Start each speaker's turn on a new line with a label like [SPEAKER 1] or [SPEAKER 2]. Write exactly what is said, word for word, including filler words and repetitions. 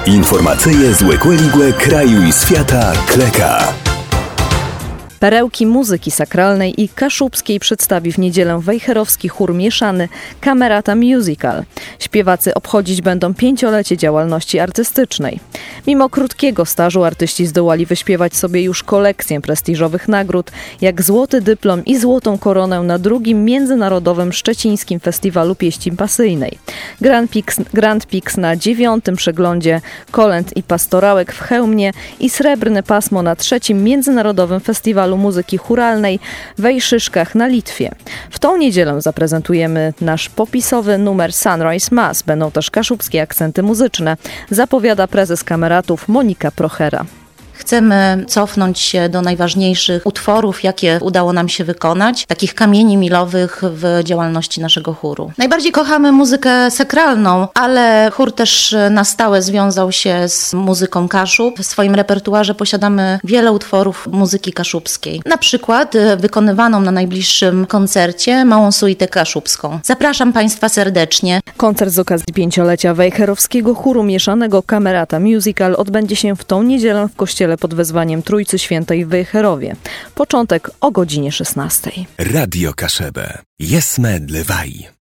[SPEAKER 1] Informacyje z Łekłe kraju i świata Kleka.
[SPEAKER 2] Perełki muzyki sakralnej i kaszubskiej przedstawi w niedzielę wejherowski chór mieszany Camerata Musical. Śpiewacy obchodzić będą pięciolecie działalności artystycznej. Mimo krótkiego stażu artyści zdołali wyśpiewać sobie już kolekcję prestiżowych nagród, jak złoty dyplom i złotą koronę na drugim Międzynarodowym Szczecińskim Festiwalu Pieśni Pasyjnej. Grand Prix, Grand Prix na dziewiątym przeglądzie kolęd i pastorałek w Chełmie i srebrne pasmo na trzecim Międzynarodowym Festiwalu Muzyki Chóralnej w Wejszyszkach na Litwie. W tą niedzielę zaprezentujemy nasz popisowy numer Sunrise Mass. Będą też kaszubskie akcenty muzyczne, zapowiada prezes Kameratów Monika Prochera.
[SPEAKER 3] Chcemy cofnąć się do najważniejszych utworów, jakie udało nam się wykonać, takich kamieni milowych w działalności naszego chóru. Najbardziej kochamy muzykę sakralną, ale chór też na stałe związał się z muzyką Kaszub. W swoim repertuarze posiadamy wiele utworów muzyki kaszubskiej. Na przykład wykonywaną na najbliższym koncercie małą suitę kaszubską. Zapraszam Państwa serdecznie.
[SPEAKER 2] Koncert z okazji pięciolecia wejherowskiego chóru mieszanego Camerata Musical odbędzie się w tą niedzielę w kościele pod wezwaniem Trójcy Świętej w Wejherowie. Początek o godzinie szesnastej.
[SPEAKER 1] Radio Kaszebę. Jesme dlewaj.